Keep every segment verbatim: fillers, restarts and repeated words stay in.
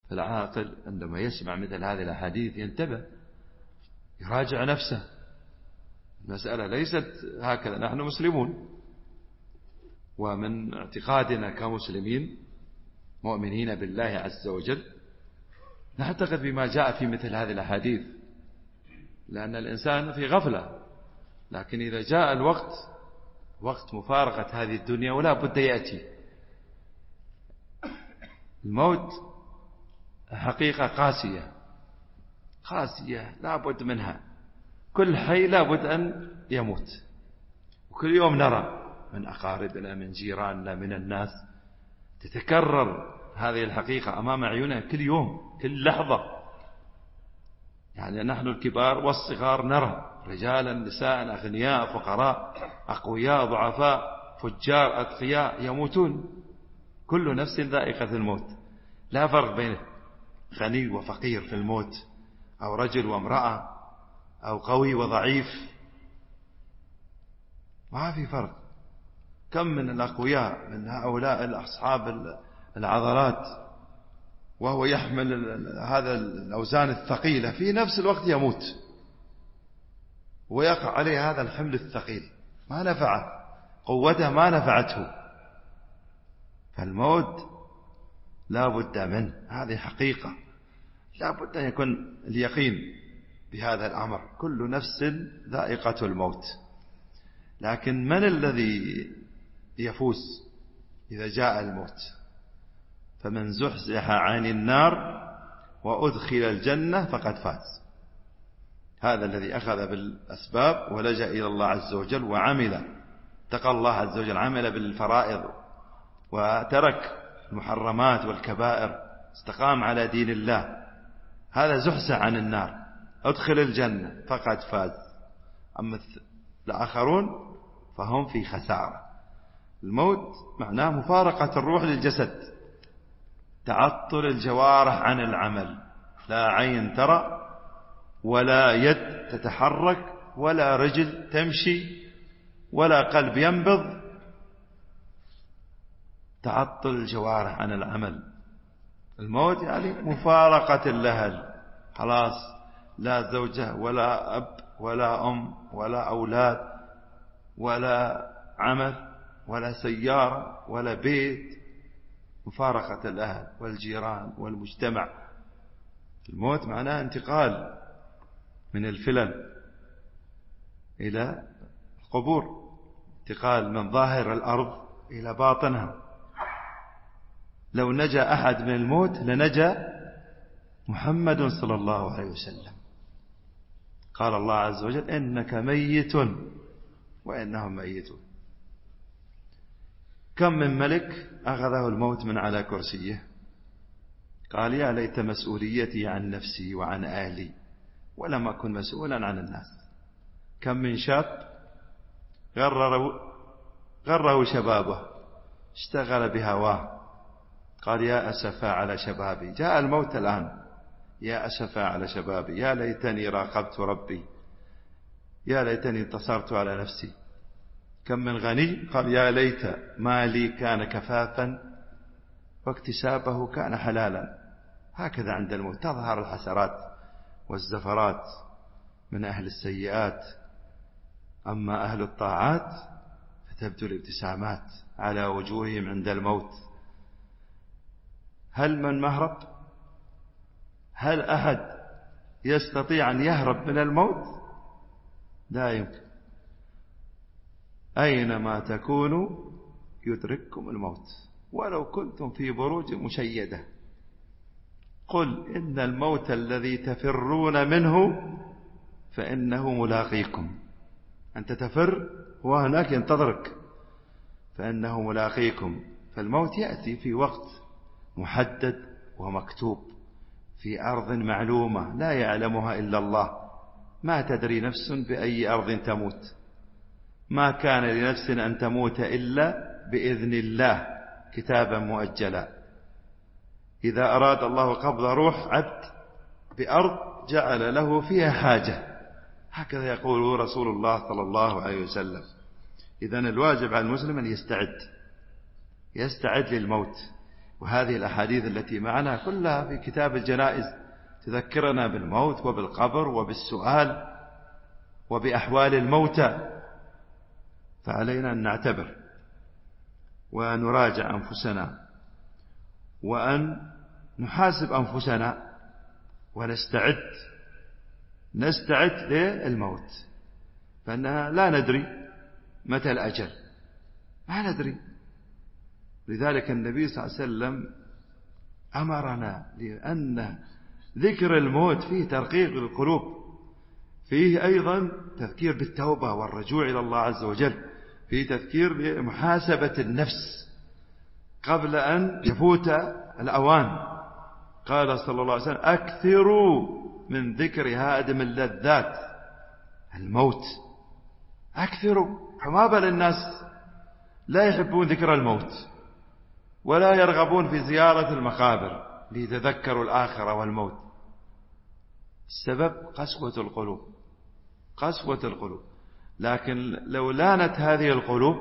فالعاقل عندما يسمع مثل هذه الأحاديث ينتبه، يراجع نفسه. المسألة ليست هكذا، نحن مسلمون، ومن اعتقادنا كمسلمين مؤمنين بالله عز وجل نعتقد بما جاء في مثل هذه الأحاديث، لأن الإنسان في غفلة. لكن إذا جاء الوقت، وقت مفارقة هذه الدنيا، ولا بد يأتي الموت، حقيقة قاسية قاسية لا بد منها. كل حي لا بد أن يموت، وكل يوم نرى من أقاربنا من جيراننا من الناس تتكرر هذه الحقيقة أمام عيوننا كل يوم كل لحظة. يعني نحن الكبار والصغار نرى رجالا نساء أغنياء فقراء أقوياء ضعفاء فجار أتقياء يموتون. كل نفس ذائقة الموت، لا فرق بين غني وفقير في الموت، أو رجل وامرأة، أو قوي وضعيف، ما في فرق. كم من الأقوياء من هؤلاء الأصحاب العضلات وهو يحمل هذا الأوزان الثقيلة، في نفس الوقت يموت ويقع عليه هذا الحمل الثقيل، ما نفعه، قوته ما نفعته. فالموت لا بد منه، هذه حقيقة، لا بد أن يكون اليقين بهذا الأمر. كل نفس ذائقة الموت. لكن من الذي يفوز إذا جاء الموت؟ فمن زحزح عن النار وأدخل الجنة فقد فاز. هذا الذي أخذ بالأسباب ولجأ إلى الله عز وجل وعمل، اتقى الله عز وجل، عمل بالفرائض وترك المحرمات والكبائر، استقام على دين الله، هذا زحزح عن النار أدخل الجنة فقد فاز. أما الآخرون فهم في خسارة. الموت معناه مفارقة الروح للجسد، تعطل الجوارح عن العمل، لا عين ترى ولا يد تتحرك ولا رجل تمشي ولا قلب ينبض، تعطل الجوارح عن العمل. الموت يعني مفارقة اللهل، خلاص لا زوجة ولا أب ولا أم ولا أولاد ولا عمل ولا سيارة ولا بيت، مفارقة الأهل والجيران والمجتمع. الموت معناه انتقال من الفلل إلى القبور، انتقال من ظاهر الأرض إلى باطنها. لو نجا أحد من الموت لنجا محمد صلى الله عليه وسلم. قال الله عز وجل إنك ميت وإنهم ميتون. كم من ملك أخذه الموت من على كرسيه، قال يا ليت مسؤوليتي عن نفسي وعن أهلي ولم أكن مسؤولا عن الناس. كم من شاب غرره, غره شبابه، اشتغل بهواه، قال يا أسفا على شبابي، جاء الموت الآن، يا أسفا على شبابي، يا ليتني راقبت ربي، يا ليتني انتصرت على نفسي. كم من غني قال يا ليت مالي كان كفافا واكتسابه كان حلالا. هكذا عند الموت تظهر الحسرات والزفرات من أهل السيئات، أما أهل الطاعات فتبدو الابتسامات على وجوههم عند الموت. هل من مهرب؟ هل أحد يستطيع أن يهرب من الموت؟ لا يمكن. أينما تكونوا يدرككم الموت ولو كنتم في بروج مشيدة. قل إن الموت الذي تفرون منه فإنه ملاقيكم. أنت تفر وهناك ينتظرك، فإنه ملاقيكم. فالموت يأتي في وقت محدد ومكتوب في أرض معلومة لا يعلمها إلا الله. ما تدري نفس بأي أرض تموت، ما كان لنفس أن تموت إلا بإذن الله كتابا مؤجلا. إذا أراد الله قبض روح عبد بأرض جعل له فيها حاجة، هكذا يقول رسول الله صلى الله عليه وسلم. إذن الواجب على المسلم أن يستعد يستعد للموت، وهذه الأحاديث التي معنا كلها في كتاب الجنائز تذكرنا بالموت وبالقبر وبالسؤال وبأحوال الموتى. فعلينا أن نعتبر ونراجع أنفسنا وأن نحاسب أنفسنا ونستعد نستعد للموت، فإننا لا ندري متى الأجل، ما ندري. لذلك النبي صلى الله عليه وسلم أمرنا، لأن ذكر الموت فيه ترقيق القلوب، فيه أيضا تذكير بالتوبة والرجوع إلى الله عز وجل، فيه تذكير بمحاسبة النفس قبل أن يفوت الأوان. قال صلى الله عليه وسلم: أكثروا من ذكر هادم اللذات الموت، أكثروا. فما بال الناس لا يحبون ذكر الموت ولا يرغبون في زيارة المقابر ليتذكروا الآخرة والموت؟ السبب قسوة القلوب، قسوة القلوب. لكن لو لانت هذه القلوب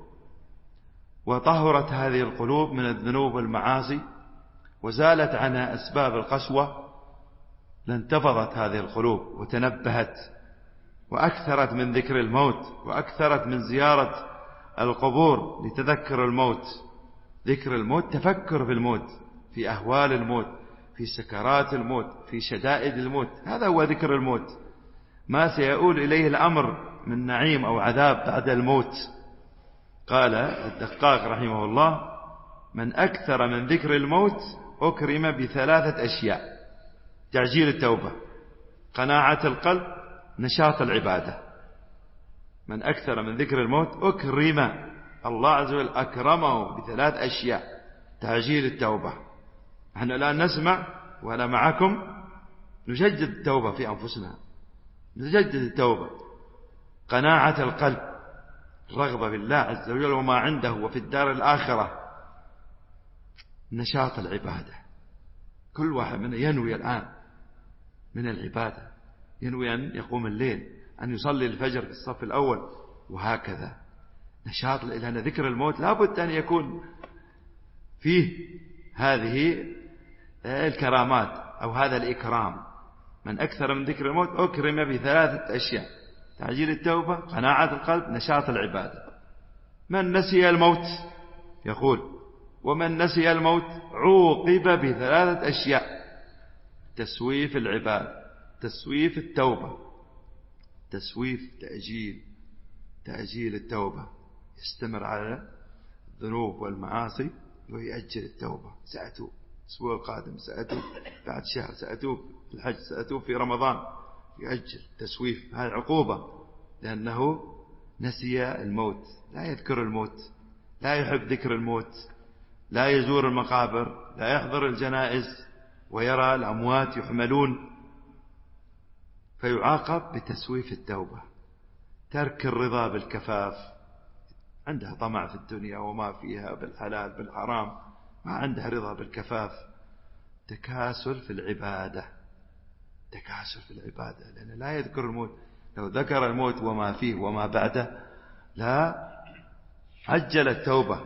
وطهرت هذه القلوب من الذنوب والمعاصي وزالت عنها أسباب القسوة لانتفضت هذه القلوب وتنبهت وأكثرت من ذكر الموت وأكثرت من زيارة القبور لتذكر الموت. ذكر الموت تفكر في الموت، في أهوال الموت، في سكرات الموت، في شدائد الموت. هذا هو ذكر الموت، ما سيؤول إليه الأمر من نعيم أو عذاب بعد الموت. قال الدقاق رحمه الله: من أكثر من ذكر الموت أكرم بثلاثة أشياء: تعجيل التوبة، قناعة القلب، نشاط العبادة. من أكثر من ذكر الموت أكرم، الله عز وجل أكرمه بثلاث أشياء: تعجيل التوبة. نحن الآن نسمع وأنا معكم نجدد التوبة في أنفسنا، نجدد التوبة. قناعة القلب، الرغبة بالله عز وجل وما عنده وفي الدار الآخرة. نشاط العبادة، كل واحد منا ينوي الآن من العبادة، ينوي أن يقوم الليل، أن يصلي الفجر في الصف الأول، وهكذا. نشاط، لأن ذكر الموت لابد أن يكون فيه هذه الكرامات أو هذا الإكرام. من أكثر من ذكر الموت أكرم بثلاثة أشياء: تعجيل التوبة، قناعة القلب، نشاط العبادة. من نسي الموت، يقول: ومن نسي الموت عوقب بثلاثة أشياء: تسويف العبادة، تسويف التوبة، تسويف تأجيل تأجيل التوبة. يستمر على الذنوب والمعاصي ويأجل التوبة. سأتوب الأسبوع القادم، سأتوب بعد شهر، سأتوب في الحج، سأتوب في رمضان. يأجل، تسويف. هذه عقوبة، لأنه نسي الموت، لا يذكر الموت، لا يحب ذكر الموت، لا يزور المقابر، لا يحضر الجنائز ويرى الأموات يحملون، فيعاقب بتسويف التوبة. ترك الرضا بالكفاف، عنده طمع في الدنيا وما فيها بالحلال بالحرام، ما عنده رضا بالكفاف. تكاسل في العبادة، تكاسل في العبادة، لأنه لا يذكر الموت. لو ذكر الموت وما فيه وما بعده لا عجل التوبة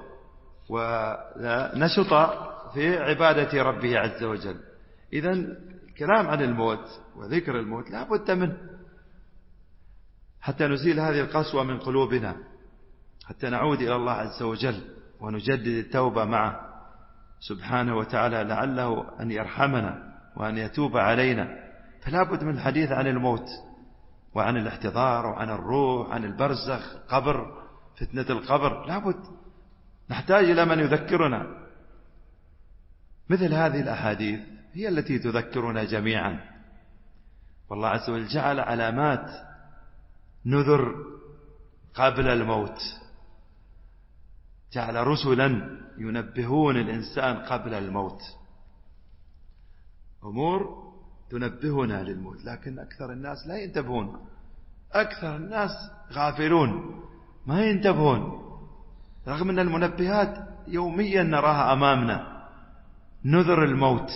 ونشط في عبادة ربه عز وجل. إذن الكلام عن الموت وذكر الموت لا بد منه حتى نزيل هذه القسوة من قلوبنا، حتى نعود إلى الله عز وجل ونجدد التوبة معه سبحانه وتعالى، لعله أن يرحمنا وأن يتوب علينا. فلا بد من الحديث عن الموت وعن الاحتضار وعن الروح، عن البرزخ، قبر، فتنة القبر. لا بد، نحتاج إلى من يذكرنا. مثل هذه الأحاديث هي التي تذكرنا جميعا. والله عز وجل جعل علامات نذر قبل الموت، جعل رسلا ينبهون الإنسان قبل الموت، أمور تنبهنا للموت. لكن أكثر الناس لا ينتبهون، أكثر الناس غافلون ما ينتبهون، رغم أن المنبهات يوميا نراها أمامنا، نذر الموت.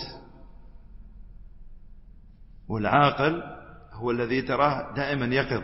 والعاقل هو الذي تراه دائما يقظ.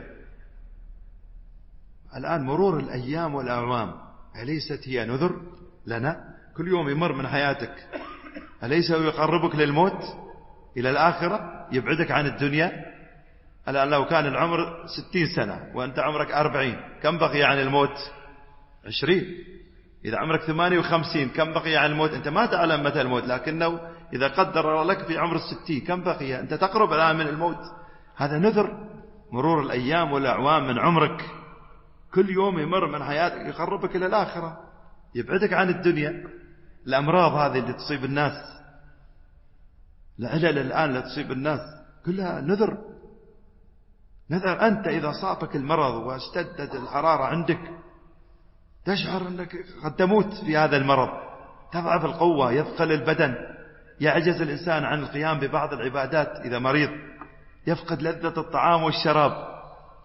الآن مرور الأيام والأعوام أليست هي نذر لنا؟ كل يوم يمر من حياتك أليس هو يقربك للموت إلى الآخرة، يبعدك عن الدنيا؟ الآن لو كان العمر ستين سنة وأنت عمرك أربعين، كم بقي عن الموت؟ عشرين. إذا عمرك ثمانية وخمسين، كم بقي عن الموت؟ أنت ما تعلم متى الموت، لكنه إذا قدر لك في عمر الستين كم بقي؟ أنت تقرب الآن من الموت. هذا نذر مرور الأيام والأعوام من عمرك، كل يوم يمر من حياتك يقربك إلى الآخرة، يبعدك عن الدنيا. الأمراض هذه اللي تصيب الناس، العلل الآن اللي تصيب الناس كلها نذر. نذر. أنت إذا صابك المرض واشتدت الحرارة عندك تشعر أنك قد تموت في هذا المرض، تضعف القوة، يثقل البدن، يعجز الإنسان عن القيام ببعض العبادات إذا مريض، يفقد لذة الطعام والشراب.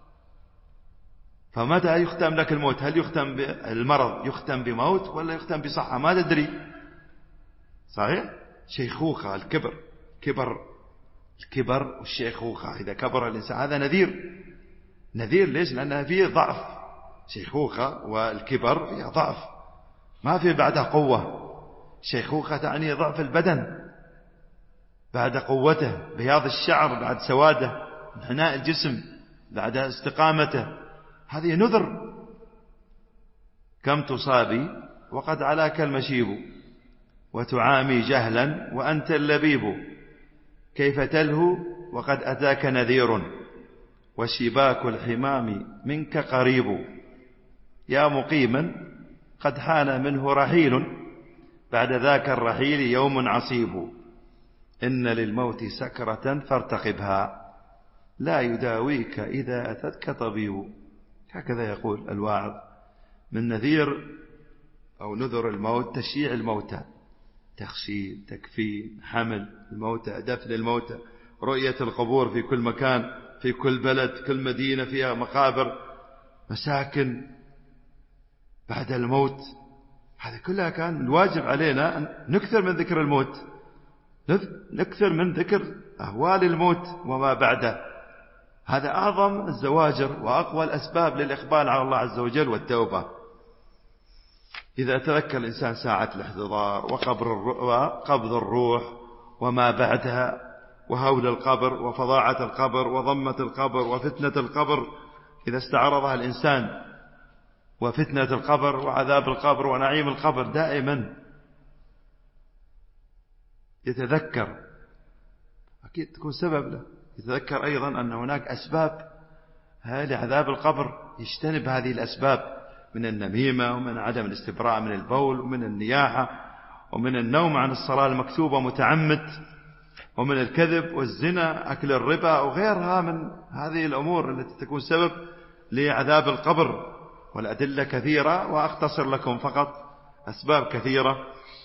فمتى يختم لك الموت؟ هل يختم بالمرض يختم بموت ولا يختم بصحة؟ ما تدري. صحيح؟ شيخوخة، الكبر، كبر الكبر والشيخوخة، إذا كبر الإنسان هذا نذير. نذير ليش؟ لأنها فيه ضعف. شيخوخة والكبر فيها ضعف، ما في بعدها قوة. شيخوخة تعني ضعف البدن بعد قوته، بياض الشعر بعد سواده، انحناء الجسم بعد استقامته. هذه نذر. كم تصابي وقد علاك المشيب، وتعامي جهلا وأنت اللبيب، كيف تلهو وقد أتاك نذير، وشباك الحمام منك قريب. يا مقيما قد حان منه رحيل، بعد ذاك الرحيل يوم عصيب. إن للموت سكرة فارتقبها، لا يداويك إذا أتتك طبيب. هكذا يقول الواعظ. من نذير أو نذر الموت تشييع الموتى، تخشيل، تكفين، حمل الموتى، دفن الموتى، رؤية القبور في كل مكان، في كل بلد، كل مدينة فيها مقابر، مساكن بعد الموت. هذا كلها كان الواجب علينا أن نكثر من ذكر الموت، نكثر من ذكر أهوال الموت وما بعده. هذا أعظم الزواجر وأقوى الأسباب للإقبال على الله عز وجل والتوبة. إذا تذكر الإنسان ساعة الاحتضار وقبض الروح وما بعدها، وهول القبر وفظاعة القبر وضمة القبر وفتنة القبر، إذا استعرضها الإنسان، وفتنة القبر وعذاب القبر ونعيم القبر، دائما يتذكر، أكيد تكون سبب له. يتذكر أيضا أن هناك أسباب لعذاب القبر، يجتنب هذه الأسباب من النميمة ومن عدم الاستبراء من البول ومن النياحة ومن النوم عن الصلاة المكتوبة متعمد ومن الكذب والزنا، أكل الربا وغيرها من هذه الأمور التي تكون سبب لعذاب القبر. والأدلة كثيرة وأختصر لكم فقط أسباب كثيرة.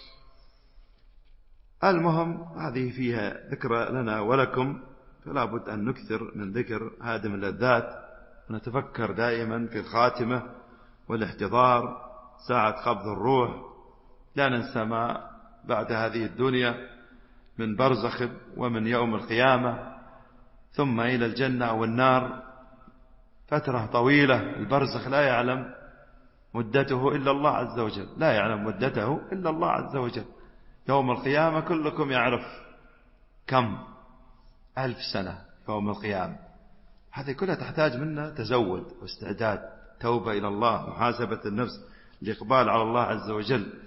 المهم هذه فيها ذكرى لنا ولكم، فلا بد أن نكثر من ذكر هادم اللذات، ونتفكر دائما في الخاتمة والاحتضار، ساعة قبض الروح. لا ننسى ما بعد هذه الدنيا من برزخ ومن يوم القيامة ثم إلى الجنة أو النار، فترة طويلة. البرزخ لا يعلم مدته إلا الله عز وجل، لا يعلم مدته إلا الله عز وجل. يوم القيامة كلكم يعرف كم ألف سنة يوم القيامة. هذه كلها تحتاج منا تزود واستعداد، توبة إلى الله، محاسبة النفس، الإقبال على الله عز وجل.